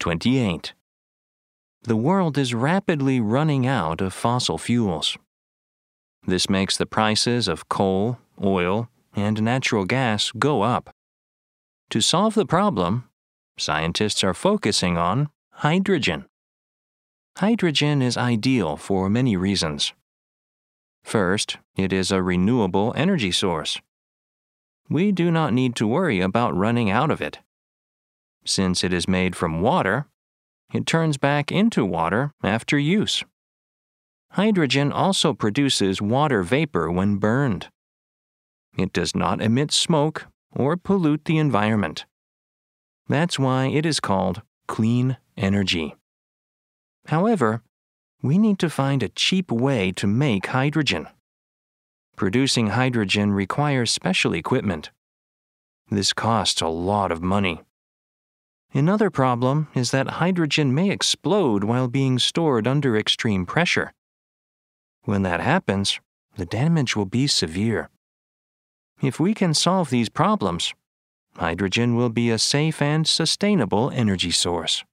28. The world is rapidly running out of fossil fuels. This makes the prices of coal, oil, and natural gas go up. To solve the problem, scientists are focusing on hydrogen. Hydrogen is ideal for many reasons. First, it is a renewable energy source. We do not need to worry about running out of it. Since it is made from water, it turns back into water after use. Hydrogen also produces water vapor when burned. It does not emit smoke or pollute the environment. That's why it is called clean energy. However, we need to find a cheap way to make hydrogen. Producing hydrogen requires special equipment. This costs a lot of money. Another problem is that hydrogen may explode while being stored under extreme pressure. When that happens, the damage will be severe. If we can solve these problems, hydrogen will be a safe and sustainable energy source.